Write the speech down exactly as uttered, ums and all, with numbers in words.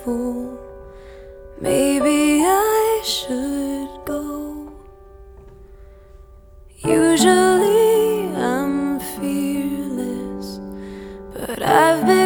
fool. Maybe I should go. Usually I'm fearless, but I've been